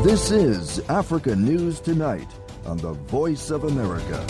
This is Africa News Tonight on the Voice of America.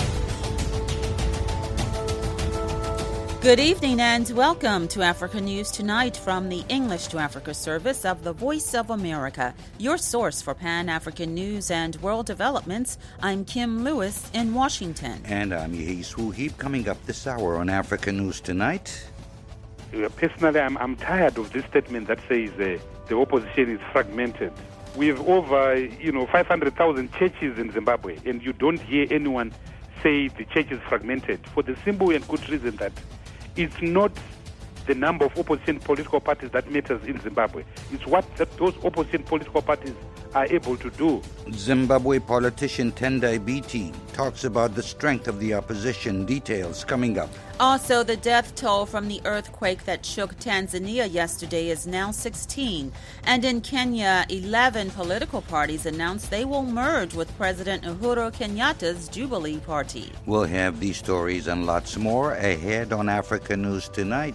Good evening and welcome to Africa News Tonight from the English to Africa service of the Voice of America, your source for Pan-African news and world developments. I'm Kim Lewis in Washington. And I'm Yehis Wuhib. Coming up this hour on Africa News Tonight. Personally, I'm tired of this statement that says the opposition is fragmented. We have over 500,000 churches in Zimbabwe, and you don't hear anyone say the church is fragmented for the simple and good reason that it's not the number of opposition political parties that matters in Zimbabwe. It's what those opposition political parties are able to do. Zimbabwe politician Tendai Biti talks about the strength of the opposition. Details coming up. Also, the death toll from the earthquake that shook Tanzania yesterday is now 16. And in Kenya, 11 political parties announced they will merge with President Uhuru Kenyatta's Jubilee Party. We'll have these stories and lots more ahead on Africa News Tonight.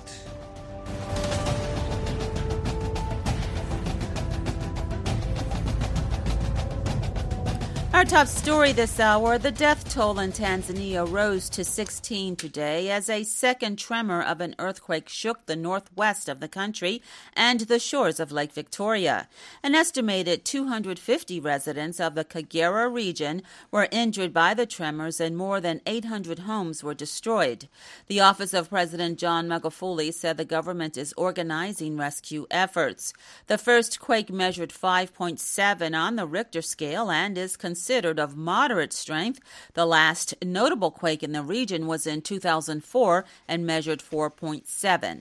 Our top story this hour, the death toll in Tanzania rose to 16 today as a second tremor of an earthquake shook the northwest of the country and the shores of Lake Victoria. An estimated 250 residents of the Kagera region were injured by the tremors and more than 800 homes were destroyed. The office of President John Magufuli said the government is organizing rescue efforts. The first quake measured 5.7 on the Richter scale and is considered of moderate strength. The last notable quake in the region was in 2004 and measured 4.7.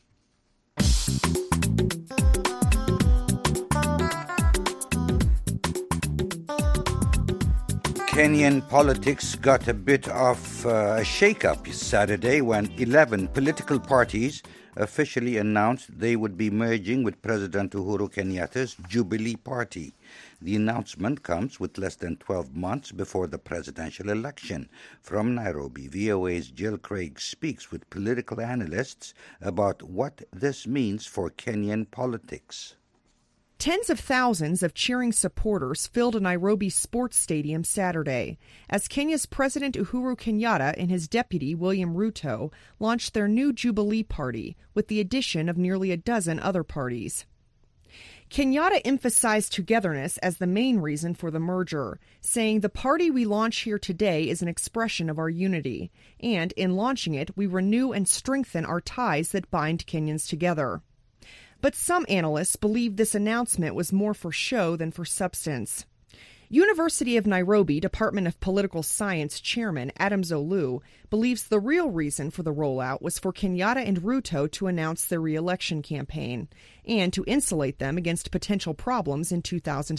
Kenyan politics got a bit of a shake-up Saturday when 11 political parties officially announced they would be merging with President Uhuru Kenyatta's Jubilee Party. The announcement comes with less than 12 months before the presidential election. From Nairobi, VOA's Jill Craig speaks with political analysts about what this means for Kenyan politics. Tens of thousands of cheering supporters filled a Nairobi sports stadium Saturday as Kenya's President Uhuru Kenyatta and his deputy William Ruto launched their new Jubilee Party with the addition of nearly a dozen other parties. Kenyatta emphasized togetherness as the main reason for the merger, saying the party we launch here today is an expression of our unity, and in launching it, we renew and strengthen our ties that bind Kenyans together. But some analysts believe this announcement was more for show than for substance. University of Nairobi Department of Political Science Chairman Adams Olu believes the real reason for the rollout was for Kenyatta and Ruto to announce their re-election campaign and to insulate them against potential problems in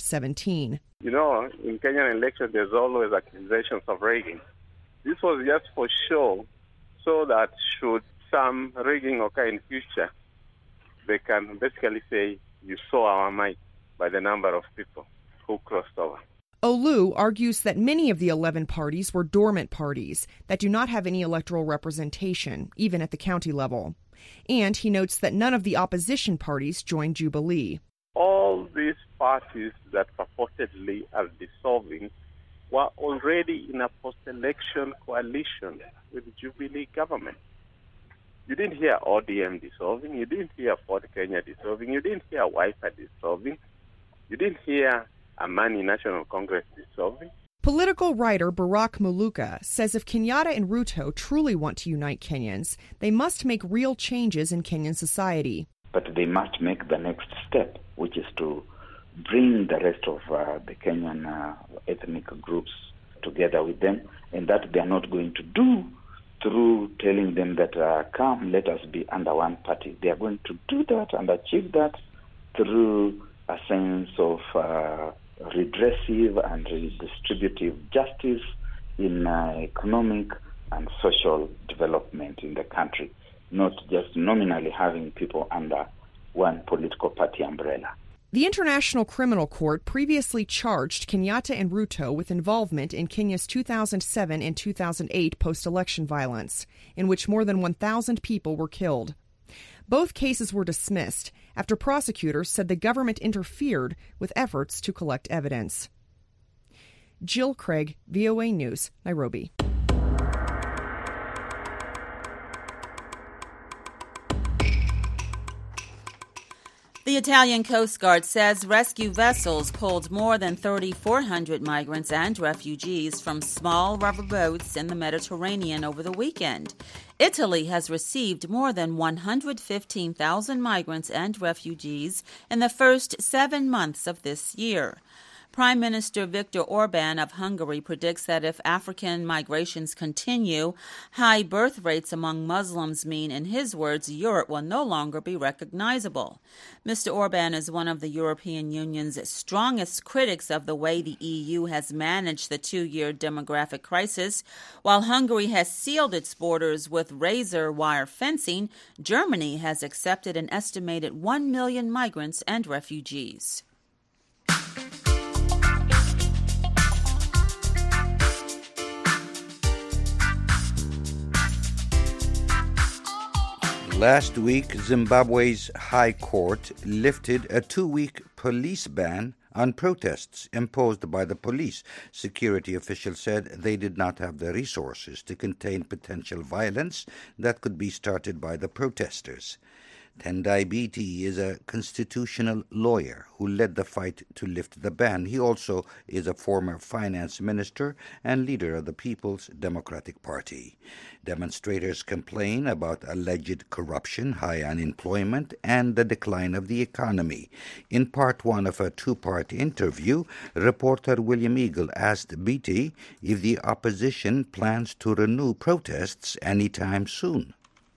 2017. You know, in Kenyan elections, there's always accusations of rigging. This was just for show, so that should some rigging occur in future, they can basically say, you saw our might by the number of people who crossed over. Olu argues that many of the 11 parties were dormant parties that do not have any electoral representation, even at the county level. And he notes that none of the opposition parties joined Jubilee. All these parties that purportedly are dissolving were already in a post-election coalition with the Jubilee government. You didn't hear ODM dissolving, you didn't hear Ford Kenya dissolving, you didn't hear Wiper dissolving, you didn't hear Amani National Congress dissolving. Political writer Barack Muluka says if Kenyatta and Ruto truly want to unite Kenyans, they must make real changes in Kenyan society. But they must make the next step, which is to bring the rest of the Kenyan ethnic groups together with them, and that they are not going to do through telling them that, come, let us be under one party. They are going to do that and achieve that through a sense of redressive and redistributive justice in economic and social development in the country, not just nominally having people under one political party umbrella. The International Criminal Court previously charged Kenyatta and Ruto with involvement in Kenya's 2007 and 2008 post-election violence, in which more than 1,000 people were killed. Both cases were dismissed after prosecutors said the government interfered with efforts to collect evidence. Jill Craig, VOA News, Nairobi. The Italian Coast Guard says rescue vessels pulled more than 3,400 migrants and refugees from small rubber boats in the Mediterranean over the weekend. Italy has received more than 115,000 migrants and refugees in the first 7 months of this year. Prime Minister Viktor Orban of Hungary predicts that if African migrations continue, high birth rates among Muslims mean, in his words, Europe will no longer be recognizable. Mr. Orban is one of the European Union's strongest critics of the way the EU has managed the 2-year demographic crisis. While Hungary has sealed its borders with razor wire fencing, Germany has accepted an estimated 1 million migrants and refugees. Last week, Zimbabwe's High Court lifted a 2-week police ban on protests imposed by the police. Security officials said they did not have the resources to contain potential violence that could be started by the protesters. Tendai Biti is a constitutional lawyer who led the fight to lift the ban. He also is a former finance minister and leader of the People's Democratic Party. Demonstrators complain about alleged corruption, high unemployment, and the decline of the economy. In part one of a 2-part interview, reporter William Eagle asked Biti if the opposition plans to renew protests anytime soon.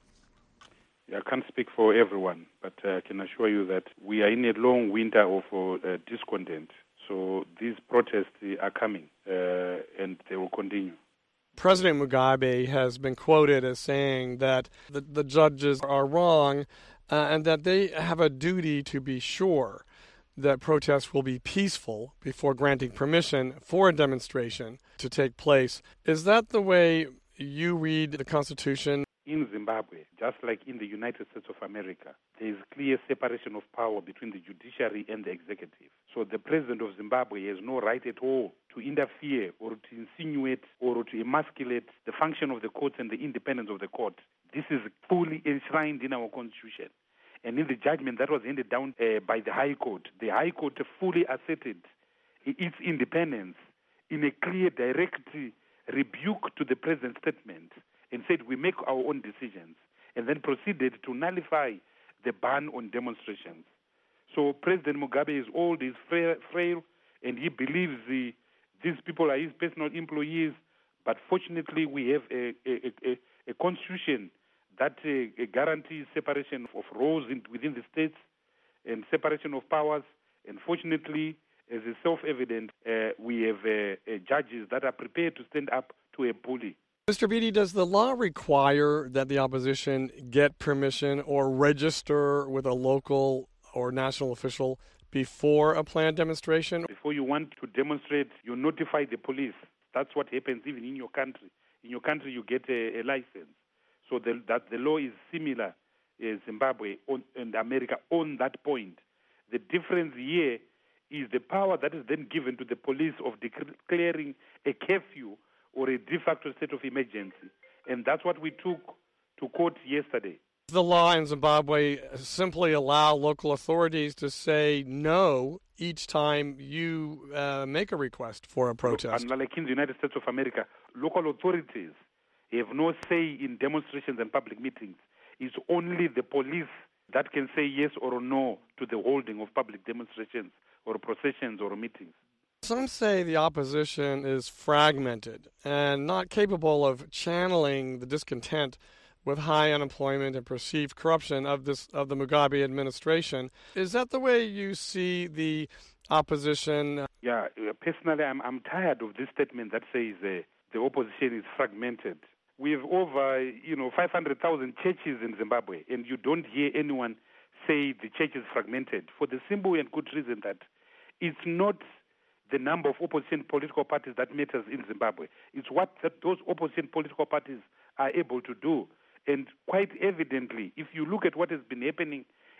I can't speak for everyone, but I can assure you that we are in a long winter of discontent. So these protests are coming, and they will continue. President Mugabe has been quoted as saying that the judges are wrong and that they have a duty to be sure that protests will be peaceful before granting permission for a demonstration to take place. Is that the way you read the Constitution? In Zimbabwe, just like in the United States of America, there is clear separation of power between the judiciary and the executive. So the president of Zimbabwe has no right at all to interfere or to insinuate or to emasculate the function of the courts and the independence of the court. This is fully enshrined in our constitution. And in the judgment that was handed down by the High Court fully asserted its independence in a clear, direct rebuke to the president's statement, and said we make our own decisions, and then proceeded to nullify the ban on demonstrations. So President Mugabe is old, he's frail, and he believes these people are his personal employees, but fortunately we have a constitution that guarantees separation of roles within the states and separation of powers, and fortunately, as is self-evident, we have judges that are prepared to stand up to a bully. Mr. Biti, does the law require that the opposition get permission or register with a local or national official before a planned demonstration? Before you want to demonstrate, you notify the police. That's what happens even in your country. In your country, you get a license. So that the law is similar in Zimbabwe and America on that point. The difference here is the power that is then given to the police of declaring a curfew or a de facto state of emergency. And that's what we took to court yesterday. The law in Zimbabwe simply allow local authorities to say no each time you make a request for a protest. Unlike in the United States of America, local authorities have no say in demonstrations and public meetings. It's only the police that can say yes or no to the holding of public demonstrations or processions or meetings. Some say the opposition is fragmented and not capable of channeling the discontent with high unemployment and perceived corruption of the Mugabe administration. Is that the way you see the opposition? Yeah, personally, I'm tired of this statement that says the opposition is fragmented. We have over 500,000 churches in Zimbabwe, and you don't hear anyone say the church is fragmented for the simple and good reason that it's not the number of opposition political parties that matters in Zimbabwe. It's what those opposition political parties are able to do. And quite evidently, if you look at what has been happening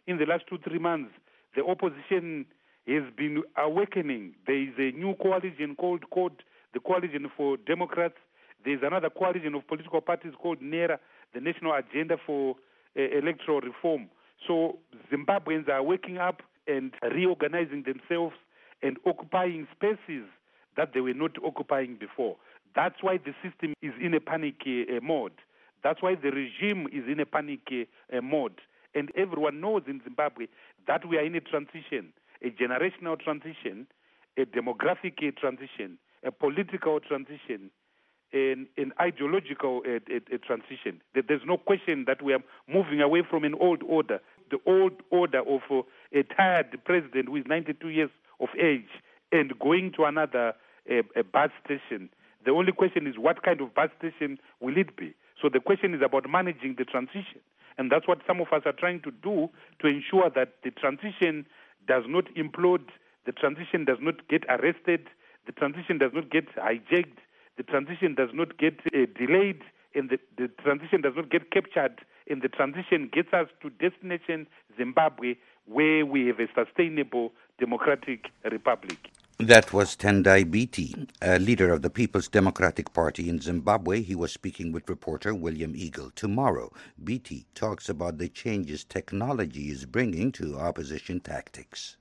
in the last 2-3 months, the opposition has been awakening. There is a new coalition called the Coalition for Democrats. There is another coalition of political parties called NERA, the National Agenda for Electoral Reform. So Zimbabweans are waking up and reorganizing themselves and occupying spaces that they were not occupying before. That's why the system is in a panic mode. That's why the regime is in a panic mode. And everyone knows in Zimbabwe that we are in a transition, a generational transition, a demographic transition, a political transition, an ideological transition. There's no question that we are moving away from an old order, the old order of a tired president who is 92 years of age and going to another a bus station. The only question is what kind of bus station will it be? So the question is about managing the transition. And that's what some of us are trying to do to ensure that the transition does not implode, the transition does not get arrested, the transition does not get hijacked, the transition does not get delayed, and the transition does not get captured, and the transition gets us to destination Zimbabwe, where we have a sustainable democratic republic. That was Tendai Biti, a leader of the People's Democratic Party in Zimbabwe. He was speaking with reporter William Eagle. Tomorrow, Biti talks about the changes technology is bringing to opposition tactics.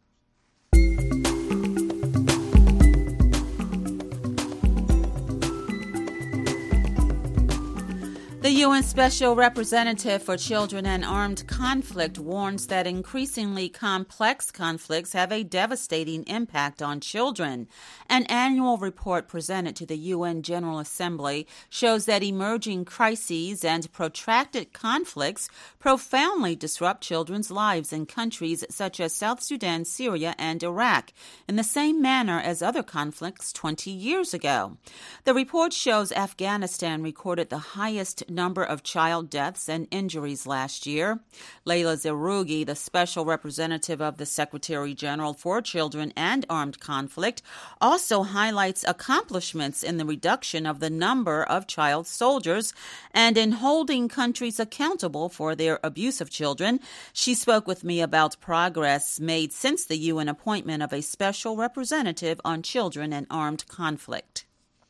The UN Special Representative for Children and Armed Conflict warns that increasingly complex conflicts have a devastating impact on children. An annual report presented to the UN General Assembly shows that emerging crises and protracted conflicts profoundly disrupt children's lives in countries such as South Sudan, Syria, and Iraq, in the same manner as other conflicts 20 years ago. The report shows Afghanistan recorded the highest number of child deaths and injuries last year. Leila Zerougi, the special representative of the Secretary General for Children and Armed Conflict, also highlights accomplishments in the reduction of the number of child soldiers and in holding countries accountable for their abuse of children. She spoke with me about progress made since the UN appointment of a special representative on children and armed conflict.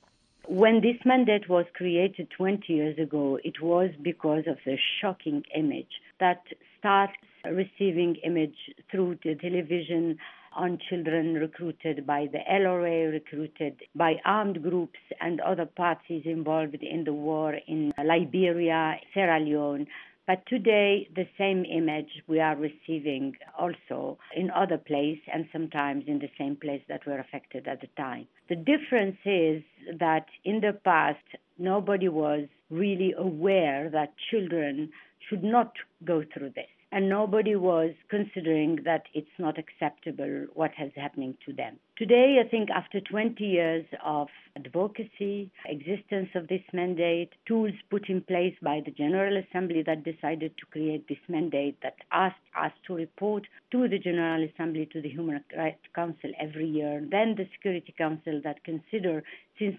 When this mandate was created 20 years ago, it was because of the shocking image that starts receiving image through the television on children recruited by the LRA, recruited by armed groups and other parties involved in the war in Liberia, Sierra Leone. But today, the same image we are receiving also in other places and sometimes in the same place that were affected at the time. The difference is that in the past, nobody was really aware that children should not go through this. And nobody was considering that it's not acceptable what is happening to them. Today, I think after 20 years of advocacy, existence of this mandate, tools put in place by the General Assembly that decided to create this mandate that asked us to report to the General Assembly, to the Human Rights Council every year, then the Security Council that consider since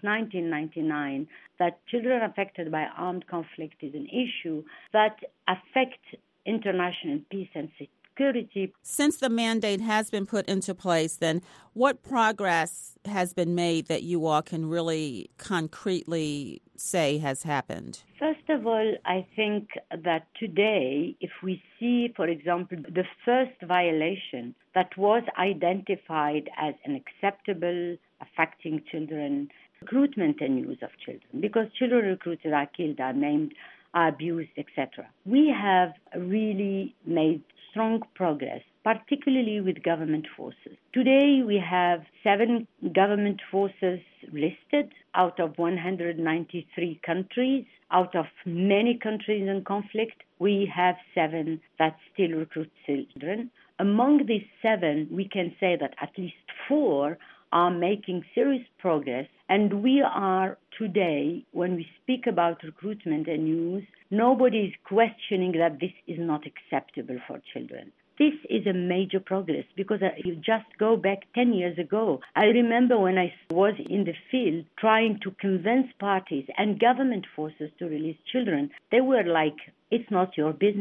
1999 that children affected by armed conflict is an issue that affects international peace and security. Since the mandate has been put into place, then what progress has been made that you all can really concretely say has happened? First of all, I think that today, if we see, for example, the first violation that was identified as unacceptable, affecting children, recruitment and use of children, because children recruited are killed, are maimed, are abused, etc. We have really made strong progress, particularly with government forces. Today we have 7 government forces listed out of 193 countries. Out of many countries in conflict, we have 7 that still recruit children. Among these 7, we can say that at least 4 are making serious progress, and we are today, when we speak about recruitment and use, nobody is questioning that this is not acceptable for children. This is a major progress because you just go back 10 years ago. I remember when I was in the field trying to convince parties and government forces to release children, they were like, it's not your business.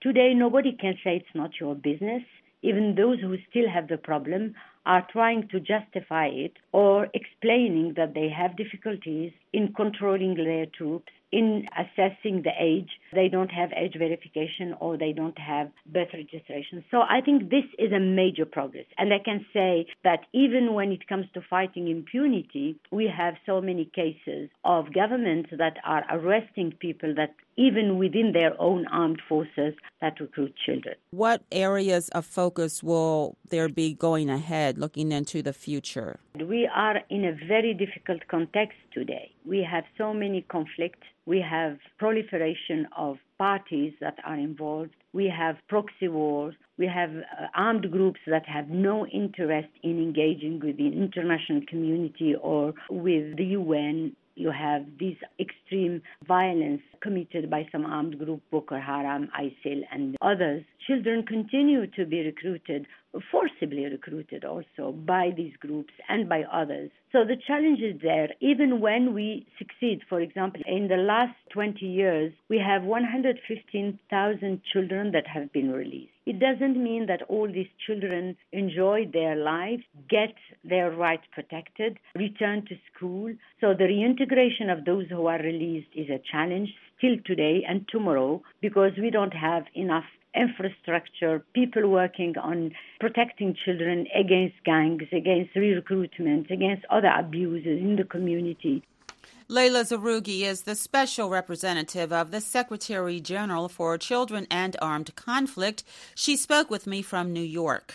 Today, nobody can say it's not your business. Even those who still have the problem are trying to justify it or explaining that they have difficulties in controlling their troops, in assessing the age. They don't have age verification or they don't have birth registration. So I think this is a major progress. And I can say that even when it comes to fighting impunity, we have so many cases of governments that are arresting people that even within their own armed forces that recruit children. What areas of focus will there be going ahead, looking into the future? We are in a very difficult context today. We have so many conflicts. We have proliferation of parties that are involved. We have proxy wars. We have armed groups that have no interest in engaging with the international community or with the UN. You have this extreme violence committed by some armed group, Boko Haram, ISIL, and others. Children continue to be recruited, forcibly recruited also by these groups and by others. So the challenge is there. Even when we succeed, for example, in the last 20 years, we have 115,000 children that have been released. It doesn't mean that all these children enjoy their lives, get their rights protected, return to school. So the reintegration of those who are released is a challenge still today and tomorrow because we don't have enough infrastructure, people working on protecting children against gangs, against re-recruitment, against other abuses in the community. Leila Zarougi is the special representative of the Secretary General for Children and Armed Conflict. She spoke with me from New York.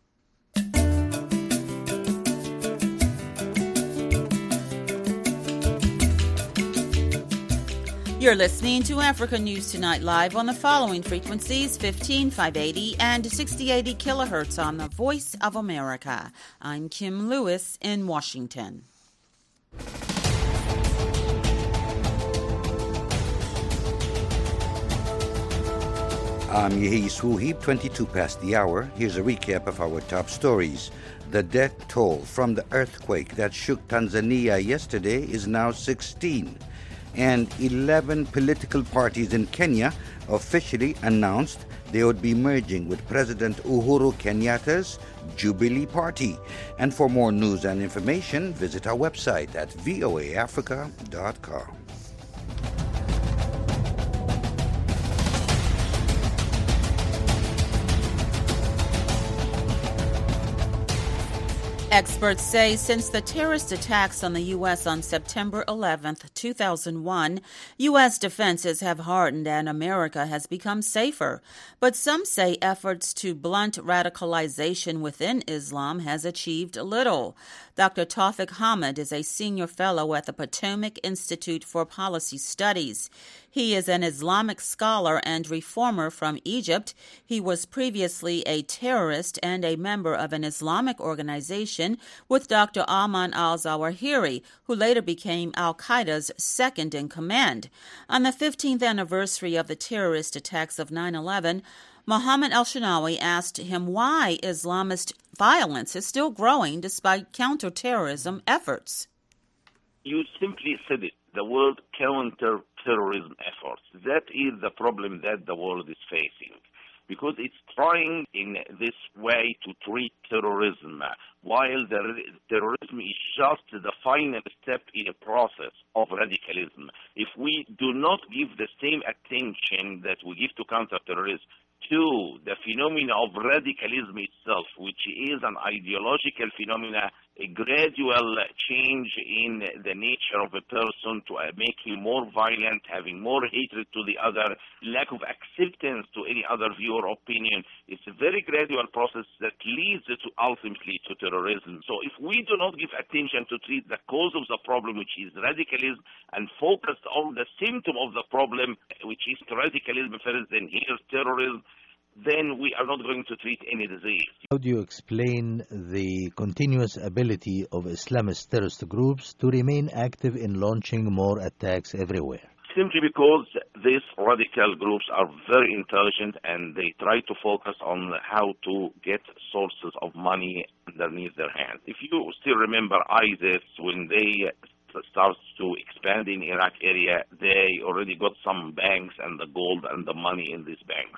You're listening to Africa News Tonight live on the following frequencies: 15,580 and 6080 kilohertz on the Voice of America. I'm Kim Lewis in Washington. I'm Yehi Swooheeb, 22 past the hour. Here's a recap of our top stories. The death toll from the earthquake that shook Tanzania yesterday is now 16. And 11 political parties in Kenya officially announced they would be merging with President Uhuru Kenyatta's Jubilee Party. And for more news and information, visit our website at voaafrica.com. Experts say since the terrorist attacks on the U.S. on September 11, 2001, U.S. defenses have hardened and America has become safer. But some say efforts to blunt radicalization within Islam has achieved little. Dr. Tawfiq Hamid is a senior fellow at the Potomac Institute for Policy Studies. He is an Islamic scholar and reformer from Egypt. He was previously a terrorist and a member of an Islamic organization with Dr. Ayman al-Zawahiri, who later became al-Qaeda's second in command. On the 15th anniversary of the terrorist attacks of 9/11, Mohammed El-Shinawi asked him why Islamist violence is still growing despite counterterrorism efforts. You simply said it. The word counter-terrorism efforts. That is the problem that the world is facing. Because it's trying in this way to treat terrorism, while the terrorism is just the final step in a process of radicalism. If we do not give the same attention that we give to counterterrorism to the phenomena of radicalism itself, which is an ideological phenomena, a gradual change in the nature of a person to make him more violent, having more hatred to the other, lack of acceptance to any other view or opinion. It's a very gradual process that leads to ultimately to terrorism. So if we do not give attention to treat the cause of the problem, which is radicalism, and focus on the symptom of the problem, which is radicalism first, then here's terrorism, then we are not going to treat any disease. How do you explain the continuous ability of Islamist terrorist groups to remain active in launching more attacks everywhere? Simply because these radical groups are very intelligent and they try to focus on how to get sources of money underneath their hands. If you still remember ISIS, when they starts to expand in Iraq area, they already got some banks and the gold and the money in these banks.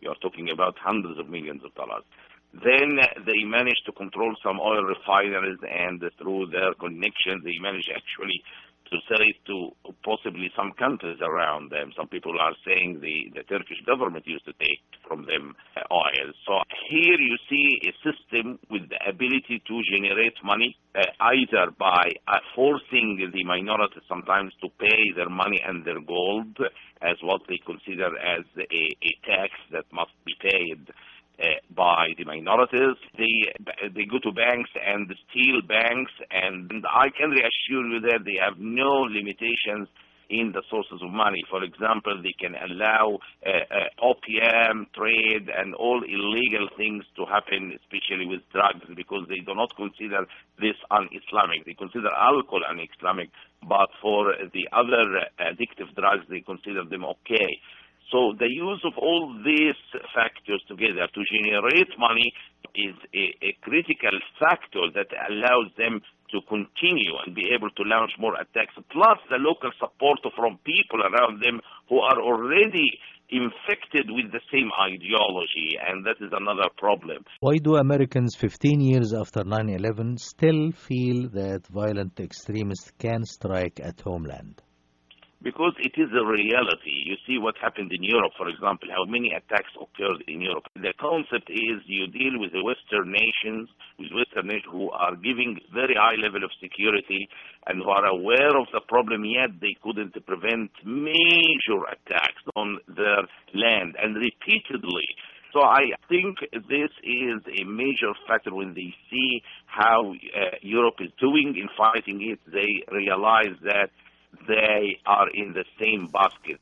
You are talking about hundreds of millions of dollars. Then they managed to control some oil refineries, and through their connections, they managed actually to sell it to possibly some countries around them. Some people are saying the Turkish government used to take from them oil. So here you see a system with the ability to generate money, either by forcing the minorities sometimes to pay their money and their gold as what they consider as a tax that must be paid by the minorities. They go to banks and steal banks, and I can reassure you that they have no limitations in the sources of money. For example, they can allow opium trade and all illegal things to happen, especially with drugs, because they do not consider this un-Islamic. They consider alcohol un-Islamic, but for the other addictive drugs, they consider them okay. So the use of all these factors together to generate money is a critical factor that allows them to continue and be able to launch more attacks, plus the local support from people around them who are already infected with the same ideology, and that is another problem. Why do Americans 15 years after 9/11 still feel that violent extremists can strike at homeland? Because it is a reality. You see what happened in Europe, for example, how many attacks occurred in Europe. The concept is you deal with the Western nations who are giving very high level of security and who are aware of the problem, yet they couldn't prevent major attacks on their land, and repeatedly. So I think this is a major factor. When they see how Europe is doing in fighting it, they realize that they are in the same basket.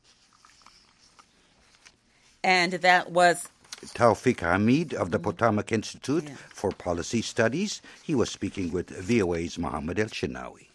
And that was Tawfiq Hamid of the Potomac Institute for Policy Studies. He was speaking with VOA's Mohammed El-Shinawi.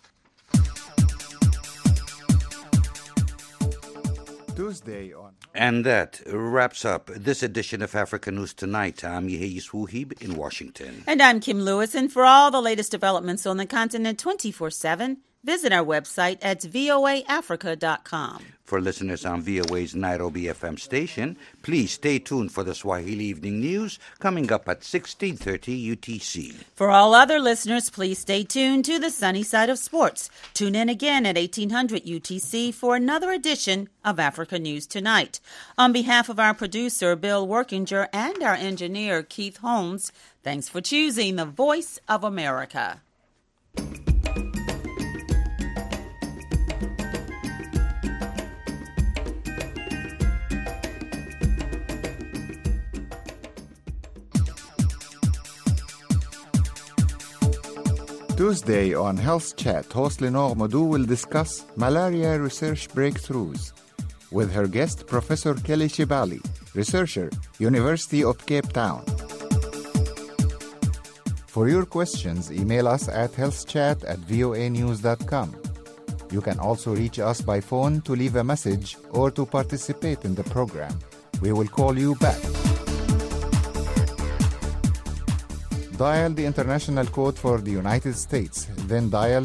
Tuesday on. And that wraps up this edition of Africa News Tonight. I'm Yehia Swuhib in Washington. And I'm Kim Lewis. And for all the latest developments on the continent 24/7, visit our website at voaafrica.com. For listeners on VOA's Nairobi FM station, please stay tuned for the Swahili Evening News coming up at 16:30 UTC. For all other listeners, please stay tuned to the Sunny Side of Sports. Tune in again at 1800 UTC for another edition of Africa News Tonight. On behalf of our producer, Bill Workinger, and our engineer, Keith Holmes, thanks for choosing the Voice of America. Tuesday on Health Chat, host Lenore Modou will discuss malaria research breakthroughs with her guest, Professor Kelly Shibali, researcher, University of Cape Town. For your questions, email us at healthchat@voanews.com. You can also reach us by phone to leave a message or to participate in the program. We will call you back. Dial the international code for the United States, then dial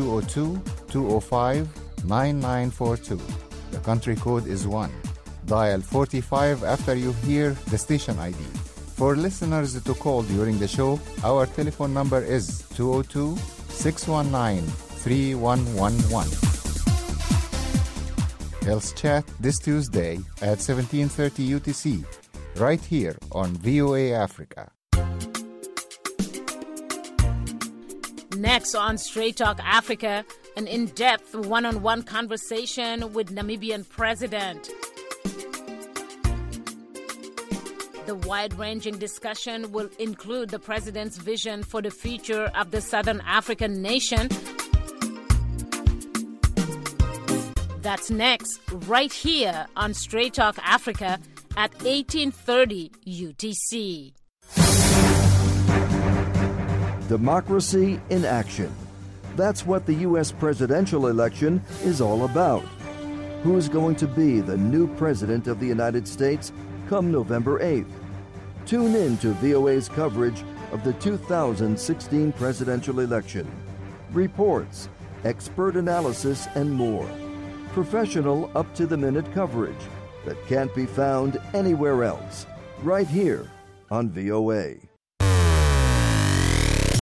202-205-9942. The country code is 1. Dial 45 after you hear the station ID. For listeners to call during the show, our telephone number is 202-619-3111. Health Chat this Tuesday at 17:30 UTC, right here on VOA Africa. Next on Straight Talk Africa, an in-depth one-on-one conversation with Namibian President. The wide-ranging discussion will include the President's vision for the future of the Southern African nation. That's next, right here on Straight Talk Africa at 1830 UTC. Democracy in action. That's what the U.S. presidential election is all about. Who's going to be the new president of the United States come November 8th? Tune in to VOA's coverage of the 2016 presidential election. Reports, expert analysis, and more. Professional, up-to-the-minute coverage. that can't be found anywhere else, right here on VOA.